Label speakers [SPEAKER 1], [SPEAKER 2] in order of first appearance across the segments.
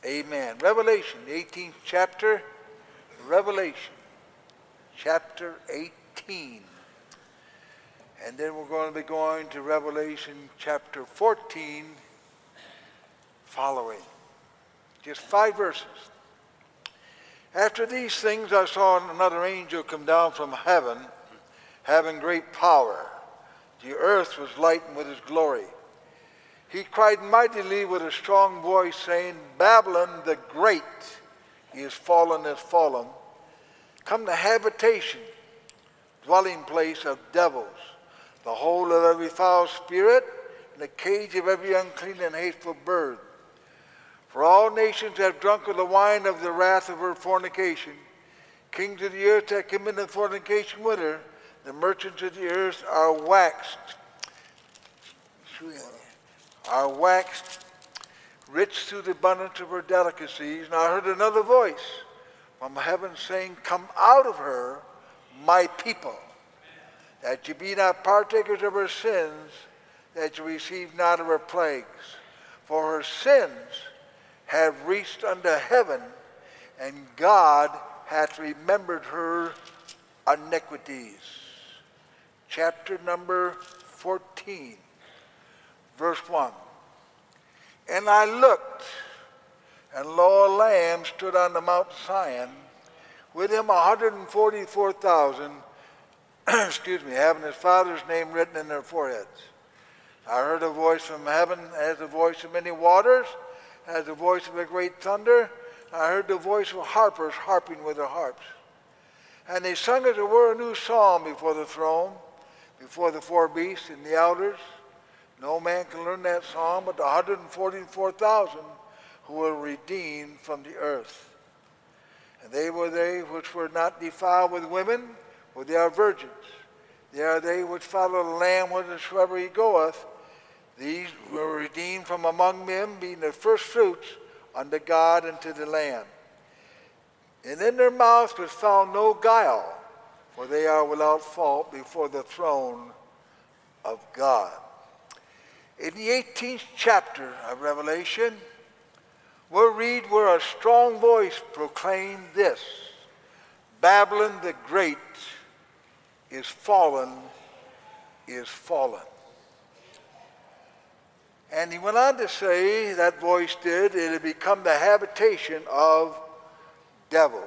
[SPEAKER 1] Amen. Revelation, the 18th chapter. Revelation, chapter 18. And then we're going to be going to Revelation chapter 14 following. Just 5 verses. After these things I saw another angel come down from heaven, having great power. The earth was lightened with his glory. He cried mightily with a strong voice, saying, Babylon the Great is fallen. Come the habitation, dwelling place of devils, the hole of every foul spirit, and the cage of every unclean and hateful bird. For all nations have drunk of the wine of the wrath of her fornication. Kings of the earth have committed fornication with her. The merchants of the earth are waxed rich through the abundance of her delicacies. And I heard another voice from heaven saying, Come out of her, my people, that ye be not partakers of her sins, that ye receive not of her plagues. For her sins have reached unto heaven, and God hath remembered her iniquities. Chapter number 14, verse 1. And I looked, and lo, a lamb stood on the Mount Zion, with him 144,000, having his father's name written in their foreheads. I heard a voice from heaven as the voice of many waters, as the voice of a great thunder. I heard the voice of harpers harping with their harps. And they sung as it were a new psalm before the throne, before the 4 beasts and the elders. No man can learn that psalm but the 144,000 who were redeemed from the earth. And they were they which were not defiled with women, for they are virgins. They are they which follow the Lamb whithersoever he goeth. These were redeemed from among men, being the first fruits unto God and to the Lamb. And in their mouths was found no guile, for they are without fault before the throne of God. In the 18th chapter of Revelation, we'll read where a strong voice proclaimed this: Babylon the Great is fallen, is fallen. And he went on to say, that voice did, it had become the habitation of devils.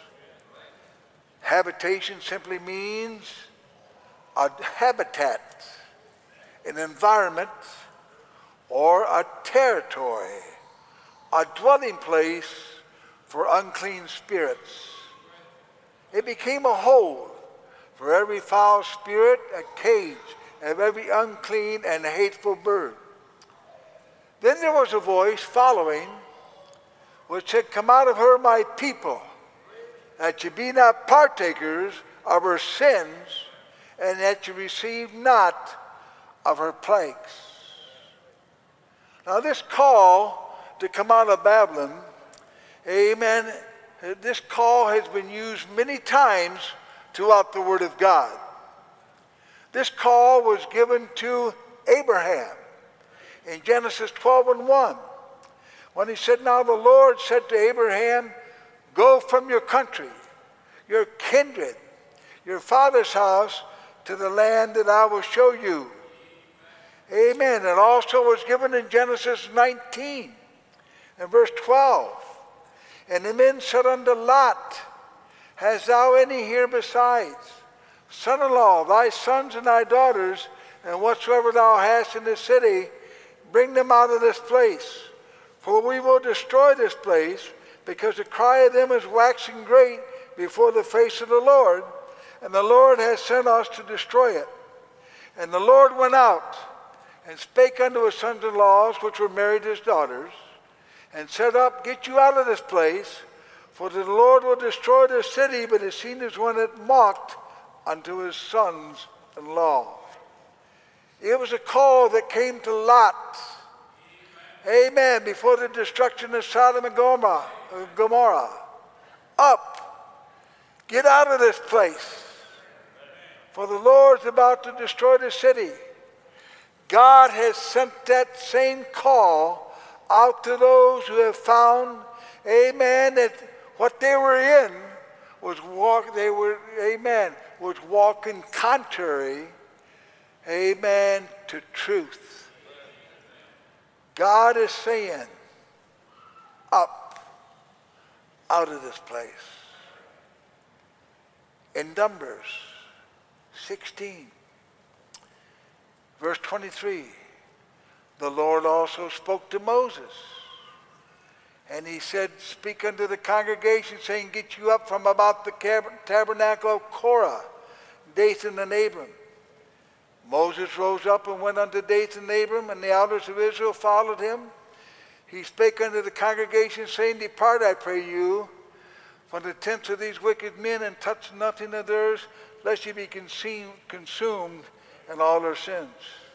[SPEAKER 1] Habitation simply means a habitat, an environment, or a territory, a dwelling place for unclean spirits. It became a hole for every foul spirit, a cage of every unclean and hateful bird. Then there was a voice following, which said, Come out of her, my people, that ye be not partakers of her sins, and that ye receive not of her plagues. Now this call to come out of Babylon, amen, this call has been used many times throughout the Word of God. This call was given to Abraham in Genesis 12:1, when he said, Now the Lord said to Abraham, Go from your country, your kindred, your father's house, to the land that I will show you. Amen. It also was given in Genesis 19 and verse 12. And the men said unto Lot, Hast thou any here besides? Son-in-law, thy sons and thy daughters, and whatsoever thou hast in the city, bring them out of this place. For we will destroy this place, because the cry of them is waxing great before the face of the Lord, and the Lord has sent us to destroy it. And the Lord went out and spake unto his sons-in-laws, which were married his daughters, and said, Up, get you out of this place, for the Lord will destroy this city, but his seed is one that mocked unto his sons-in-law. It was a call that came to Lot. Amen. Before the destruction of Sodom and Gomorrah. Up. Get out of this place. For the Lord's about to destroy the city. God has sent that same call out to those who have found, amen, that what they were in was was walking contrary, amen, to truth. God is saying, up out of this place. In Numbers 16, verse 23, the Lord also spoke to Moses. And he said, speak unto the congregation, saying, get you up from about the tabernacle of Korah, Dathan and Abiram. Moses rose up and went unto Dathan and Abiram, and the elders of Israel followed him. He spake unto the congregation, saying, depart, I pray you, from the tents of these wicked men, and touch nothing of theirs, lest ye be consumed in all their sins.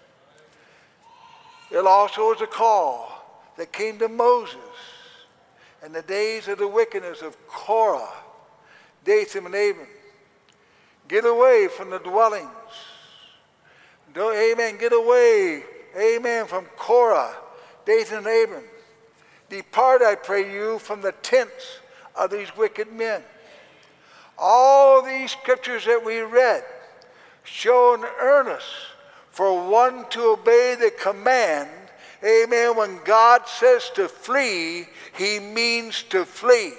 [SPEAKER 1] It also was a call that came to Moses in the days of the wickedness of Korah, Dathan and Abiram. Get away from the dwellings. Amen. Get away, amen, from Korah, Dathan and Abiram. Depart, I pray you, from the tents of these wicked men. All these scriptures that we read show an earnest for one to obey the command. Amen. When God says to flee, he means to flee.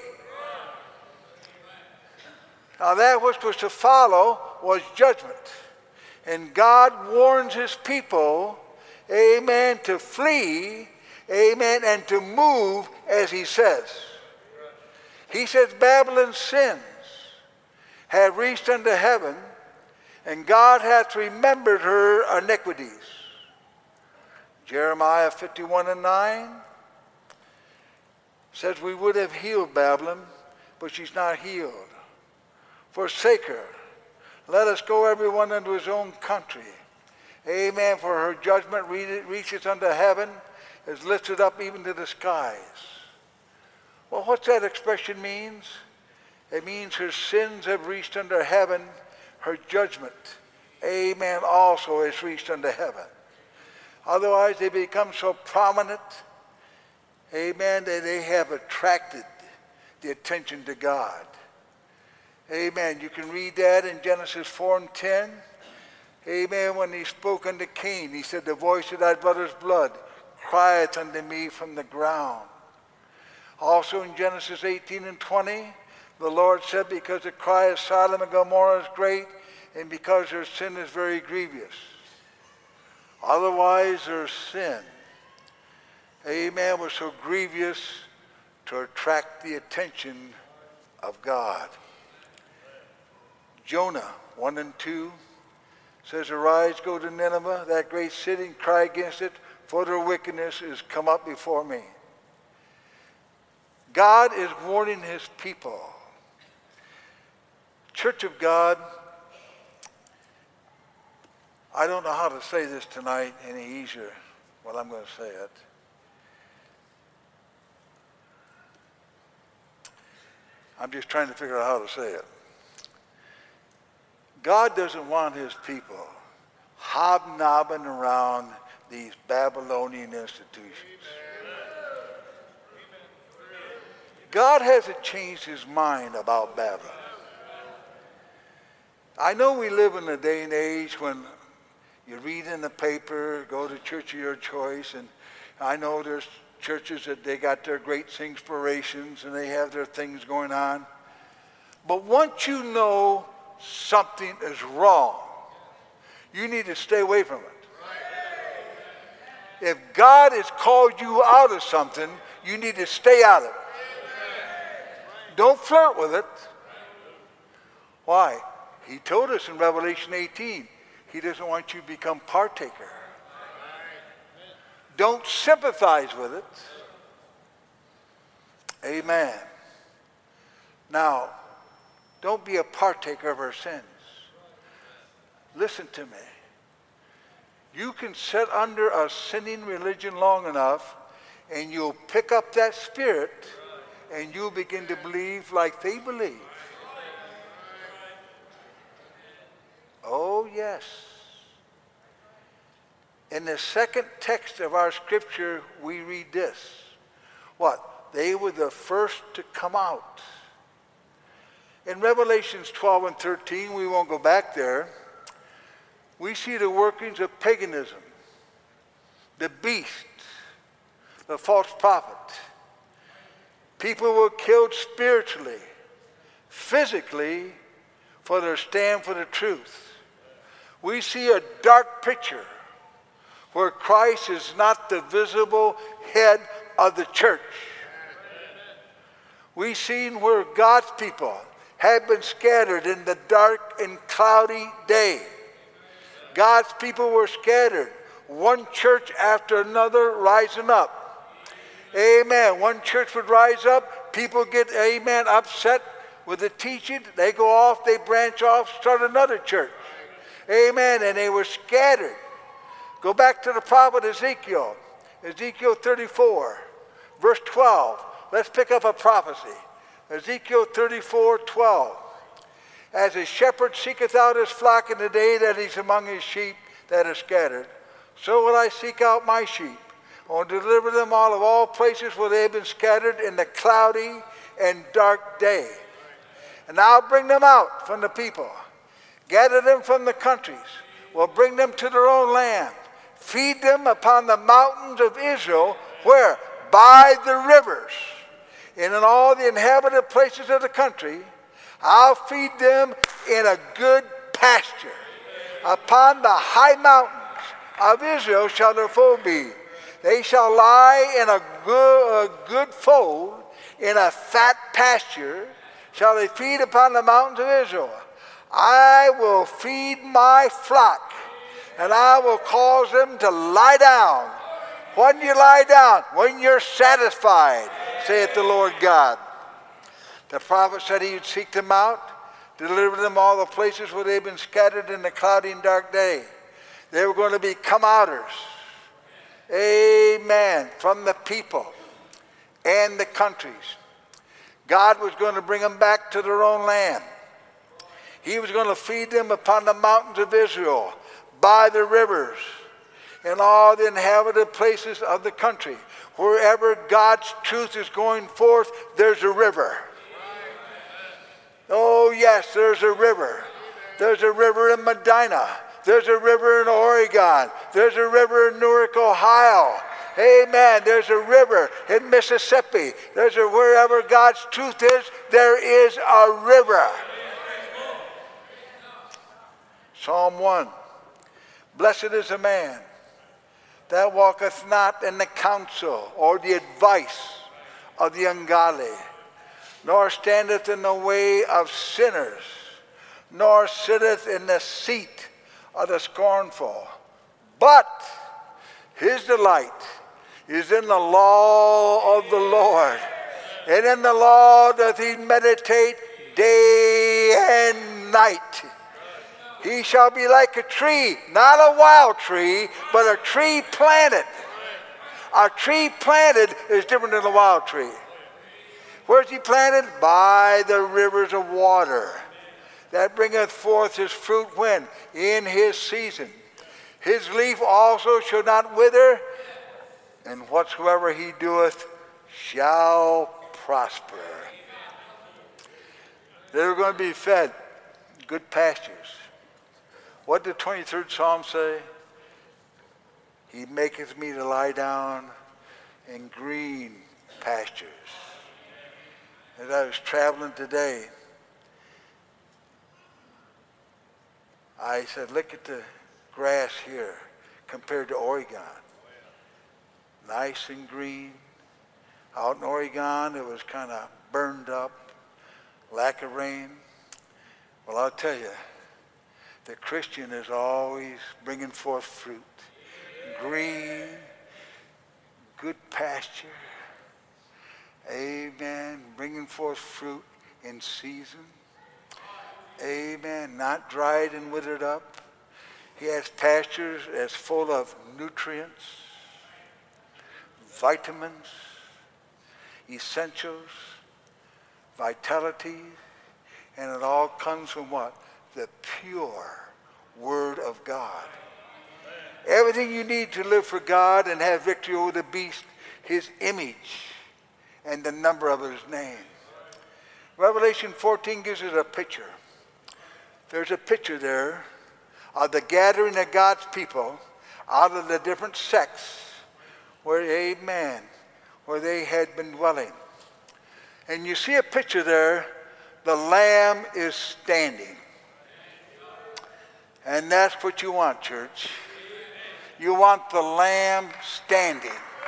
[SPEAKER 1] Now that which was to follow was judgment. And God warns his people, amen, to flee, amen, and to move as he says. He says Babylon's sins have reached unto heaven, and God hath remembered her iniquities. Jeremiah 51:9 says we would have healed Babylon, but she's not healed. Forsake her. Let us go everyone unto his own country. Amen. For her judgment reaches unto heaven, is lifted up even to the skies. Well, what's that expression means? It means her sins have reached unto heaven. Her judgment, amen, also has reached unto heaven. Otherwise, they become so prominent, amen, that they have attracted the attention to God. Amen. You can read that in Genesis 4:10. Amen. When he spoke unto Cain, he said, the voice of thy brother's blood crieth unto me from the ground. Also in Genesis 18:20, the Lord said, because the cry of Sodom and Gomorrah is great, and because their sin is very grievous. Otherwise, their sin, amen, was so grievous to attract the attention of God. Jonah 1:2 says, arise, go to Nineveh, that great city, and cry against it, for their wickedness is come up before me. God is warning his people. Church of God, I don't know how to say this tonight any easier. Well, I'm going to say it. I'm just trying to figure out how to say it. God doesn't want his people hobnobbing around these Babylonian institutions. God hasn't changed his mind about Babylon. I know we live in a day and age when you read in the paper, go to church of your choice, and I know there's churches that they got their great inspirations and they have their things going on. But once you know something is wrong, you need to stay away from it. If God has called you out of something, you need to stay out of it. Don't flirt with it. Why? He told us in Revelation 18, he doesn't want you to become partaker. Don't sympathize with it. Amen. Now, don't be a partaker of our sins. Listen to me. You can sit under a sinning religion long enough, and you'll pick up that spirit, and you'll begin to believe like they believe. Oh, yes. In the second text of our scripture, we read this. what? They were the first to come out. In Revelations 12 and 13, we won't go back there, we see the workings of paganism, the beast, the false prophet. People were killed spiritually, physically, for their stand for the truth. We see a dark picture where Christ is not the visible head of the church. We see where God's people have been scattered in the dark and cloudy day. God's people were scattered, one church after another rising up. Amen. One church would rise up, people get, amen, upset with the teaching. They go off, they branch off, start another church. Amen. And they were scattered. Go back to the prophet Ezekiel. Ezekiel 34, verse 12. Let's pick up a prophecy. Ezekiel 34:12. As a shepherd seeketh out his flock in the day that he's among his sheep that are scattered, so will I seek out my sheep. I will deliver them all of all places where they have been scattered in the cloudy and dark day. And I'll bring them out from the people, gather them from the countries, will bring them to their own land, feed them upon the mountains of Israel, where? By the rivers, and in all the inhabited places of the country. I'll feed them in a good pasture. Upon the high mountains of Israel shall their fold be. They shall lie in a good fold, in a fat pasture shall they feed upon the mountains of Israel. I will feed my flock, and I will cause them to lie down. When you lie down? When you're satisfied, saith the Lord God. The prophet said he would seek them out, deliver them all the places where they've been scattered in the cloudy and dark day. They were going to be come-outers. Amen. From the people and the countries. God was going to bring them back to their own land. He was going to feed them upon the mountains of Israel, by the rivers, in all the inhabited places of the country. Wherever God's truth is going forth, there's a river. Oh yes, there's a river. There's a river in Medina. There's a river in Oregon. There's a river in Newark, Ohio. Amen. There's a river in Mississippi. Wherever God's truth is, there is a river. Psalm 1. Blessed is the man that walketh not in the counsel or the advice of the ungodly, nor standeth in the way of sinners, nor sitteth in the seat of the scornful. But his delight is in the law of the Lord, and in the law doth he meditate day and night. He shall be like a tree, not a wild tree, but a tree planted. A tree planted is different than a wild tree. Where's he planted? By the rivers of water, that bringeth forth his fruit when? In his season. His leaf also shall not wither, and whatsoever he doeth shall prosper. They're going to be fed good pastures. What did the 23rd Psalm say? He maketh me to lie down in green pastures. As I was traveling today, I said, look at the grass here compared to Oregon. Nice and green. Out in Oregon, it was kind of burned up, lack of rain. Well, I'll tell you, the Christian is always bringing forth fruit. Green, good pasture. Amen. Bringing forth fruit in season. Amen. Not dried and withered up. He has pastures as full of nutrients, vitamins, essentials, vitality, and it all comes from what? The pure Word of God. Everything you need to live for God and have victory over the beast, his image, and the number of his name. Revelation 14 gives us a picture. There's a picture there of the gathering of God's people out of the different sects where, amen, where they had been dwelling. And you see a picture there, the Lamb is standing. And that's what you want, church. You want the Lamb standing.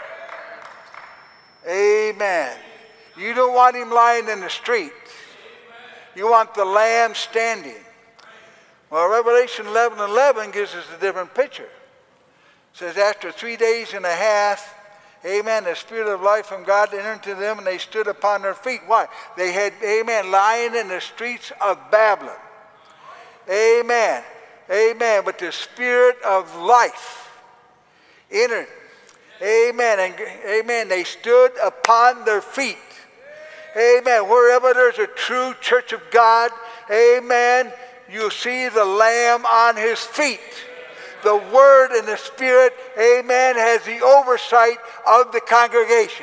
[SPEAKER 1] Amen. You don't want him lying in the street. You want the Lamb standing. Well, Revelation 11:11 gives us a different picture. It says, after 3 days and a half, amen, the Spirit of life from God entered into them, and they stood upon their feet. Why? They had, amen, lying in the streets of Babylon. Amen. Amen. But the Spirit of life entered. Amen. And amen. They stood upon their feet. Amen. Wherever there's a true church of God, amen, you see the Lamb on his feet. The Word and the Spirit, amen, has the oversight of the congregation.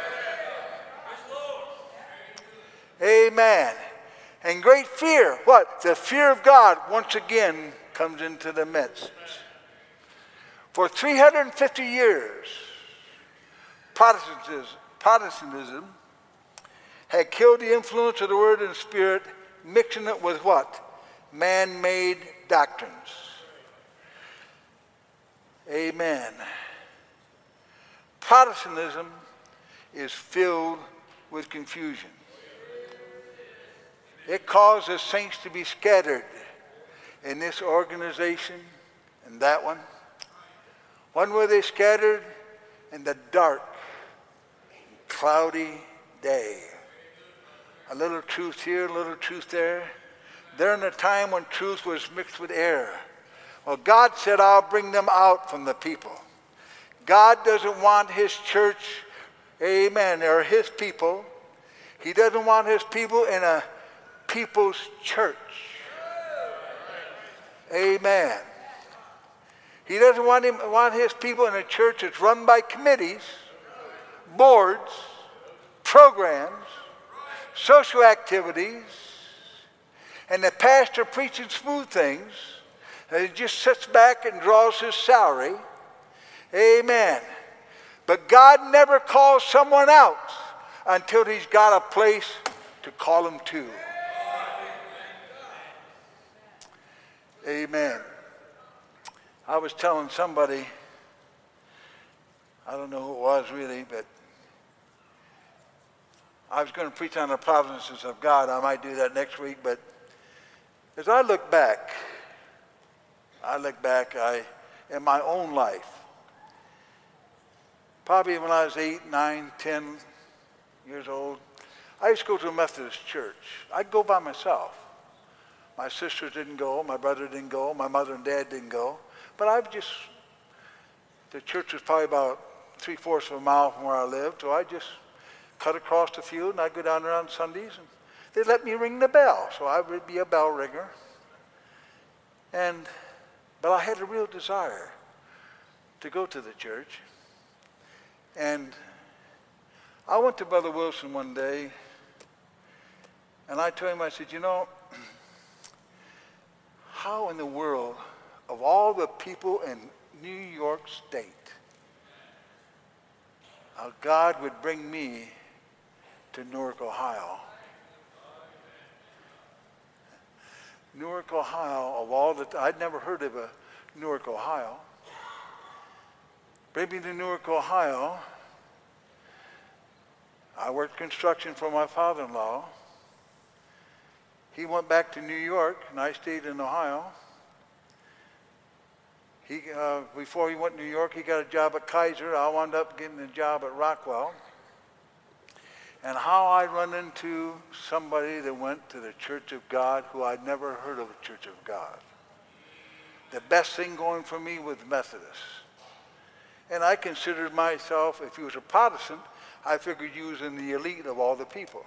[SPEAKER 1] Amen. And great fear, what? The fear of God once again comes into the midst. For 350 years, Protestantism had killed the influence of the Word and Spirit, mixing it with what? Man-made doctrines. Amen. Protestantism is filled with confusion. It causes saints to be scattered in this organization and that one. One where they scattered in the dark, cloudy day. A little truth here, a little truth there. During a time when truth was mixed with error. Well, God said, I'll bring them out from the people. God doesn't want his church, amen, or his people. He doesn't want his people in a people's church. Amen. He doesn't want his people in a church that's run by committees, boards, programs, social activities, and the pastor preaching smooth things, and he just sits back and draws his salary. Amen. But God never calls someone out until he's got a place to call them to. Amen. I was telling somebody, I don't know who it was really, but I was going to preach on the providences of God. I might do that next week, but as I look back in my own life, probably when I was 8, 9, 10 years old, I used to go to a Methodist church. I'd go by myself. My sisters didn't go, my brother didn't go, my mother and dad didn't go. But the church was probably about 3/4 of a mile from where I lived, so I just cut across the field and I'd go down there on Sundays and they'd let me ring the bell, so I would be a bell ringer. But I had a real desire to go to the church. And I went to Brother Wilson one day and I told him, I said, you know, how in the world, of all the people in New York State, God would bring me to Newark, Ohio. Newark, Ohio, of all the, I'd never heard of a Newark, Ohio. Bring me to Newark, Ohio. I worked construction for my father-in-law. He went back to New York, and I stayed in Ohio. Before he went to New York, he got a job at Kaiser. I wound up getting a job at Rockwell. And how I run into somebody that went to the Church of God who I'd never heard of the Church of God. The best thing going for me was Methodist. And I considered myself, if he was a Protestant, I figured he was in the elite of all the people.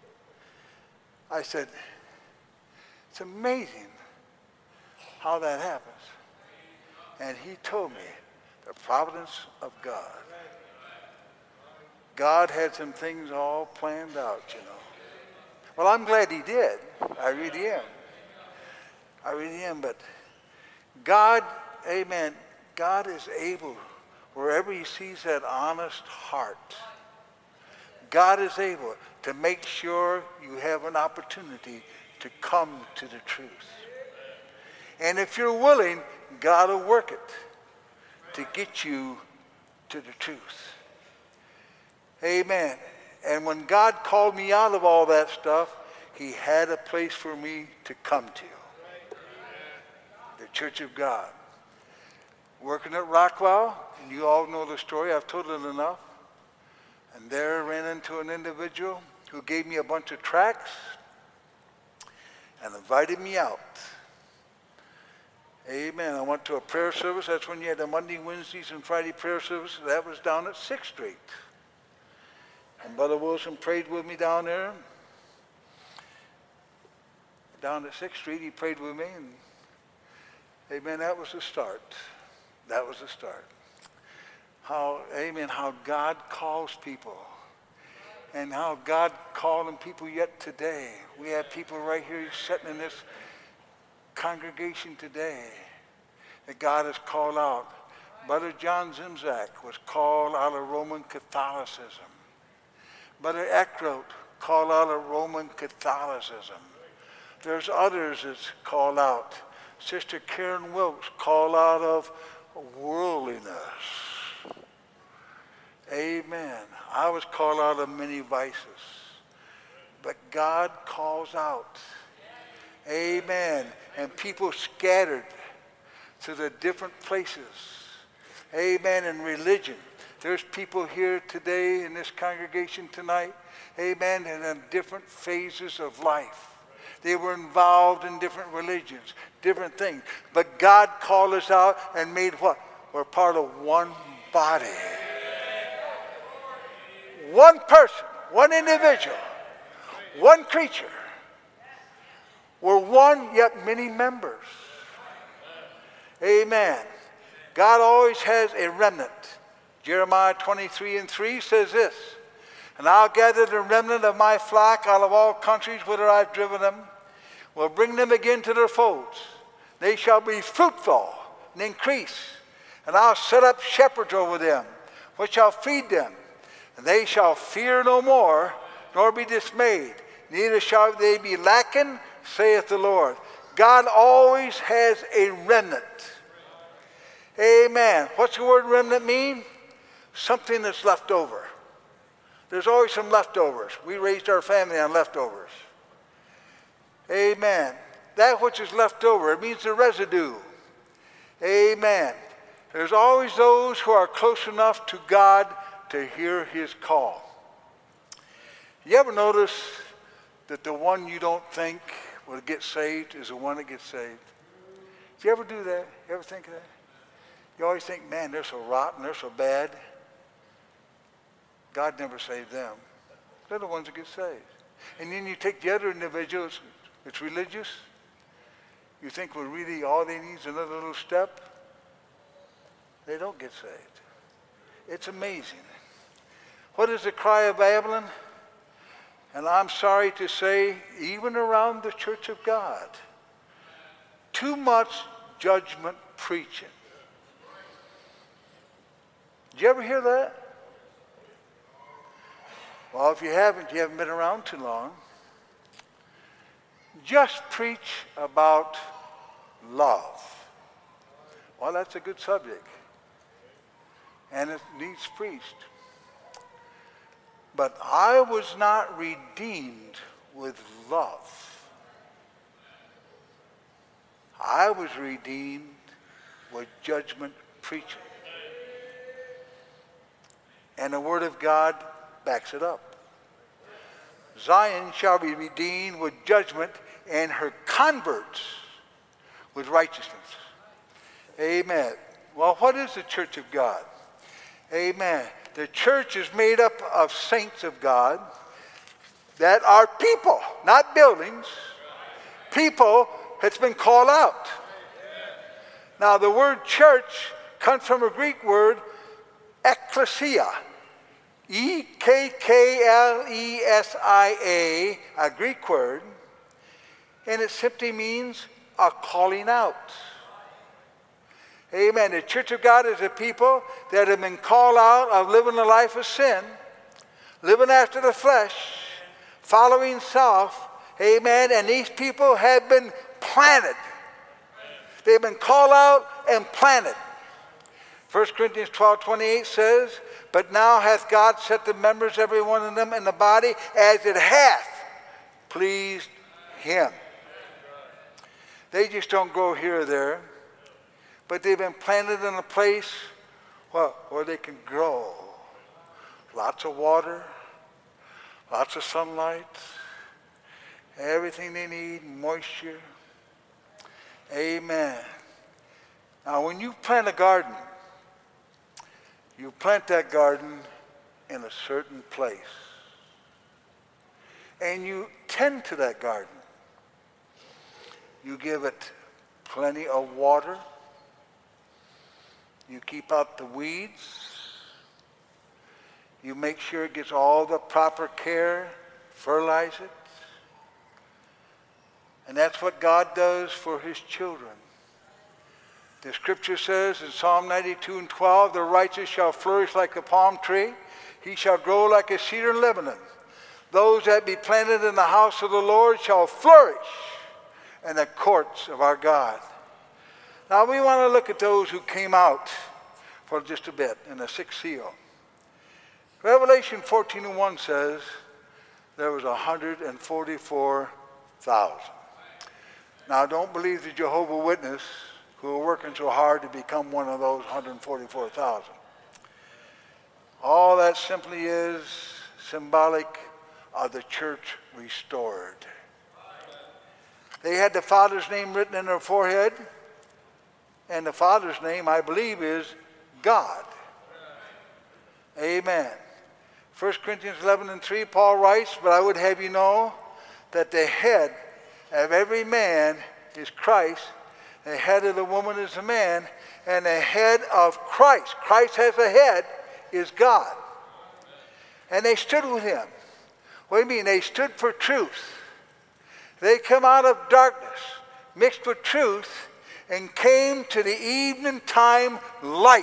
[SPEAKER 1] I said, it's amazing how that happens. And he told me the providence of God. God had some things all planned out, you know. Well, I'm glad he did. I really am. I really am. But God, amen, God is able, wherever he sees that honest heart, God is able to make sure you have an opportunity to come to the truth. And if you're willing, God will work it to get you to the truth. Amen. And when God called me out of all that stuff, he had a place for me to come to. The Church of God. Working at Rockwell, and you all know the story, I've told it enough. And there I ran into an individual who gave me a bunch of tracts and invited me out. Amen. I went to a prayer service. That's when you had the Monday, Wednesdays, and Friday prayer service. That was down at 6th Street. And Brother Wilson prayed with me down there. Down at 6th Street, he prayed with me. And amen, that was the start. That was the start. How, amen, how God calls people. And how God calling people yet today. We have people right here sitting in this congregation today that God has called out. Brother John Zimzak was called out of Roman Catholicism. Brother Eckroat called out of Roman Catholicism. There's others that's called out. Sister Karen Wilkes called out of worldliness. Amen. I was called out of many vices. But God calls out. Amen. And people scattered to the different places. Amen. In religion. There's people here today in this congregation tonight. Amen. And in different phases of life. They were involved in different religions, different things. But God called us out and made what? We're part of one body. One person, one individual, one creature. We're one, yet many members. Amen. God always has a remnant. Jeremiah 23:3 says this, and I'll gather the remnant of my flock out of all countries whither I've driven them, will bring them again to their folds. They shall be fruitful and increase, and I'll set up shepherds over them, which shall feed them. And they shall fear no more, nor be dismayed. Neither shall they be lacking, saith the Lord. God always has a remnant. Amen. What's the word remnant mean? Something that's left over. There's always some leftovers. We raised our family on leftovers. Amen. That which is left over, it means the residue. Amen. There's always those who are close enough to God to hear his call. You ever notice that the one you don't think will get saved is the one that gets saved? Do you ever do that? You ever think of that? You always think, man, they're so rotten, they're so bad. God never saved them. They're the ones that get saved. And then you take the other individuals, it's religious. You think, well, really all they need is another little step. They don't get saved. It's amazing. What is the cry of Babylon? And I'm sorry to say, even around the Church of God, too much judgment preaching. Did you ever hear that? Well, if you haven't been around too long. Just preach about love. Well, that's a good subject. And it needs preached. But I was not redeemed with love. I was redeemed with judgment preaching. And the Word of God backs it up. Zion shall be redeemed with judgment, and her converts with righteousness. Amen. Well, what is the Church of God? Amen. The church is made up of saints of God that are people, not buildings. People that's been called out. Now, the word church comes from a Greek word, ekklesia. Ekklesa, a Greek word, and it simply means a calling out. Amen. The Church of God is a people that have been called out of living a life of sin, living after the flesh, following self. Amen. And these people have been planted. They've been called out and planted. 1 Corinthians 12:28 says, but now hath God set the members, every one of them, in the body as it hath pleased him. They just don't grow here or there, but they've been planted in a place where they can grow. Lots of water, lots of sunlight, everything they need, moisture. Amen. Now, when you plant a garden, you plant that garden in a certain place. And you tend to that garden. You give it plenty of water. You keep out the weeds. You make sure it gets all the proper care, fertilize it. And that's what God does for his children. The scripture says in Psalm 92:12, the righteous shall flourish like a palm tree. He shall grow like a cedar in Lebanon. Those that be planted in the house of the Lord shall flourish in the courts of our God. Now we want to look at those who came out for just a bit in the sixth seal. Revelation 14:1 says there was 144,000. Now don't believe the Jehovah's Witness who are working so hard to become one of those 144,000. All that simply is symbolic of the church restored. They had the Father's name written in their forehead, and the Father's name, I believe, is God. Amen. 1 Corinthians 11:3, Paul writes, but I would have you know that the head of every man is Christ, the head of the woman is a man, and the head of Christ has a head, is God. And they stood with him. What do you mean? They stood for truth. They come out of darkness, mixed with truth, and came to the evening time light.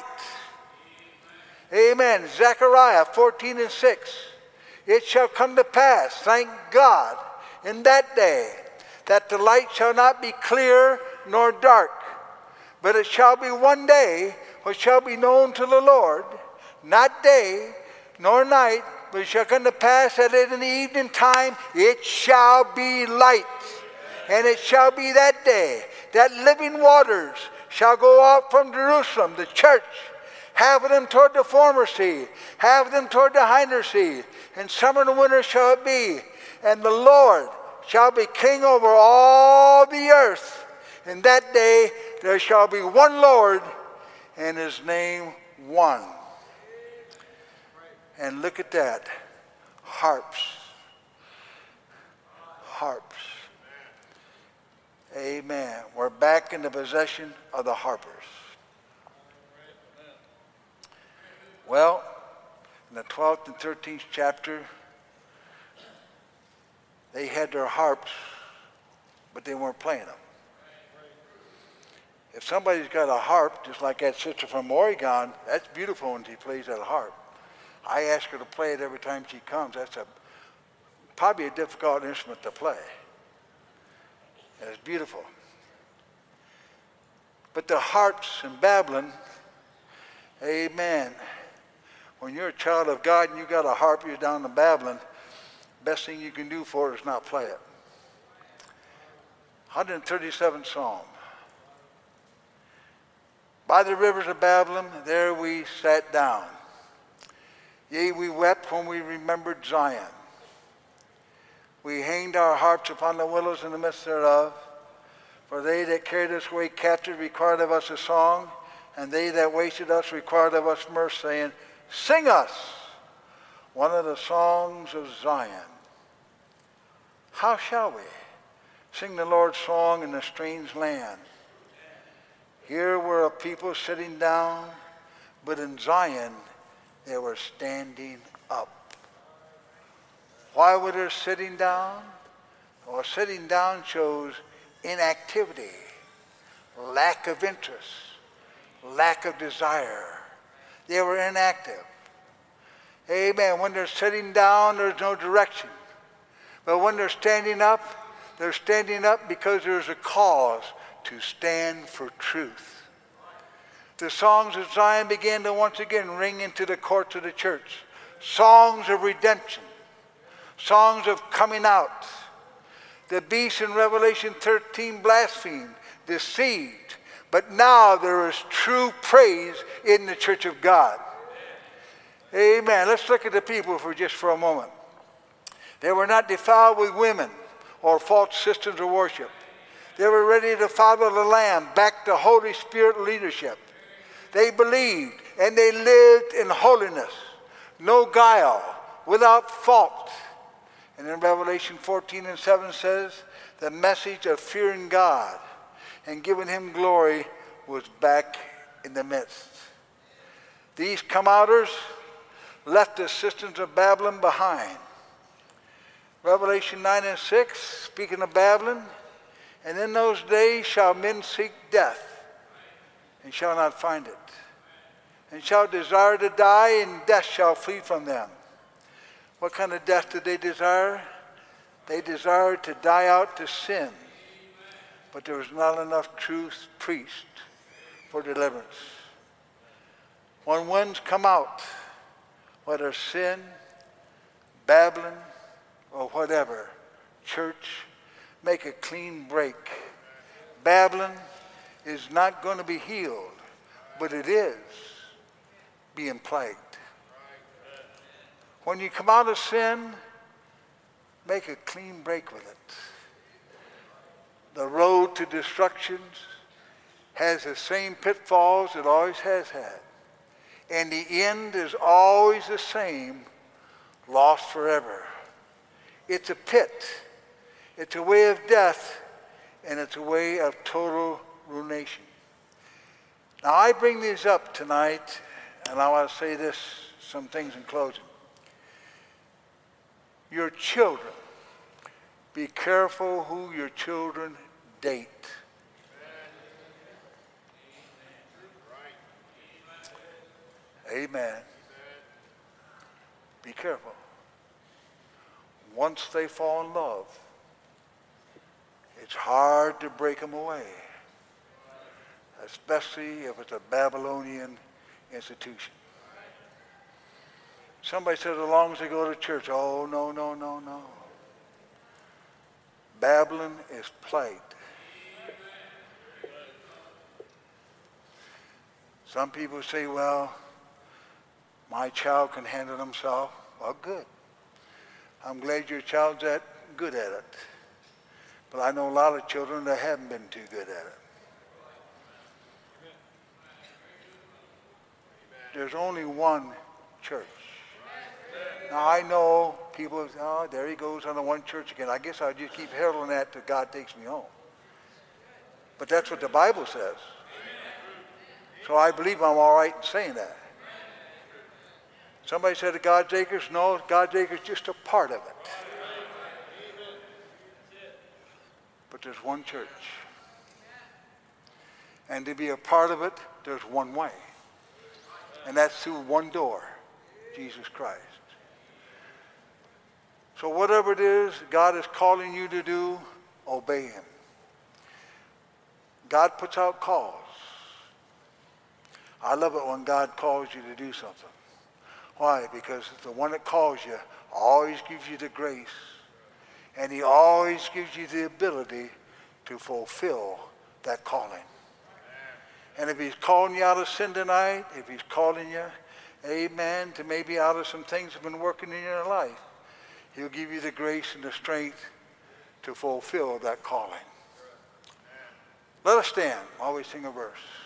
[SPEAKER 1] Amen. Zechariah 14:6. It shall come to pass, thank God, in that day, that the light shall not be clear nor dark, but it shall be one day which shall be known to the Lord, not day nor night, but it shall come to pass that in the evening time it shall be light. And it shall be that day that living waters shall go out from Jerusalem, the church, half of them toward the former sea, half of them toward the hinder sea. And summer and winter shall it be. And the Lord shall be king over all the earth. In that day there shall be one Lord, and his name one. And look at that. Harps. Harps. Amen. We're back in the possession of the harpers. Well, in the 12th and 13th chapter, they had their harps, but they weren't playing them. If somebody's got a harp, just like that sister from Oregon, that's beautiful when she plays that harp. I ask her to play it every time she comes. That's probably a difficult instrument to play. And it's beautiful. But the harps in Babylon, amen. When you're a child of God and you got a harp, you're down in Babylon, best thing you can do for it is not play it. 137th Psalm. By the rivers of Babylon, there we sat down. Yea, we wept when we remembered Zion. We hanged our harps upon the willows in the midst thereof. For they that carried us away captive required of us a song, and they that wasted us required of us mirth, saying, sing us one of the songs of Zion. How shall we sing the Lord's song in a strange land? Here were a people sitting down, but in Zion they were standing up. Why were they sitting down? Well, sitting down shows inactivity, lack of interest, lack of desire. They were inactive. Amen. When they're sitting down, there's no direction. But when they're standing up because there's a cause to stand for truth. The songs of Zion began to once again ring into the courts of the church. Songs of redemption. Songs of coming out. The beast in Revelation 13 blasphemed, deceived. But now there is true praise in the church of God. Amen. Let's look at the people for a moment. They were not defiled with women or false systems of worship. They were ready to follow the Lamb back to Holy Spirit leadership. They believed and they lived in holiness, no guile, without fault. And in Revelation 14:7 says, the message of fearing God and giving him glory was back in the midst. These come-outers left the systems of Babylon behind. Revelation 9:6, speaking of Babylon, and in those days shall men seek death, and shall not find it, and shall desire to die, and death shall flee from them. What kind of death did they desire? They desired to die out to sin, but there was not enough truth preached for deliverance. When winds come out, whether sin, Babylon, or whatever, church, make a clean break. Babylon is not going to be healed, but it is being plagued. When you come out of sin, make a clean break with it. The road to destruction has the same pitfalls it always has had. And the end is always the same, lost forever. It's a pit. It's a way of death, and it's a way of total ruination. Now, I bring these up tonight, and I want to say some things in closing. Your children, be careful who your children date. Amen. Be careful. Once they fall in love, it's hard to break them away, especially if it's a Babylonian institution. Somebody said, as long as they go to church, oh, no. Babylon is plagued. Some people say, well, my child can handle himself. Well, good. I'm glad your child's that good at it. But I know a lot of children that haven't been too good at it. There's only one church. Now, I know people say, oh, there he goes on the one church again. I guess I'll just keep heralding that till God takes me home. But that's what the Bible says. So I believe I'm all right in saying that. Somebody said to God's Acres, no, God's Acres is just a part of it. But there's one church. And to be a part of it, there's one way. And that's through one door, Jesus Christ. So whatever it is God is calling you to do, obey him. God puts out calls. I love it when God calls you to do something. Why? Because the one that calls you always gives you the grace, and he always gives you the ability to fulfill that calling. And if he's calling you out of sin tonight, if he's calling you, amen, to maybe out of some things that have been working in your life, he'll give you the grace and the strength to fulfill that calling. Let us stand while we sing a verse.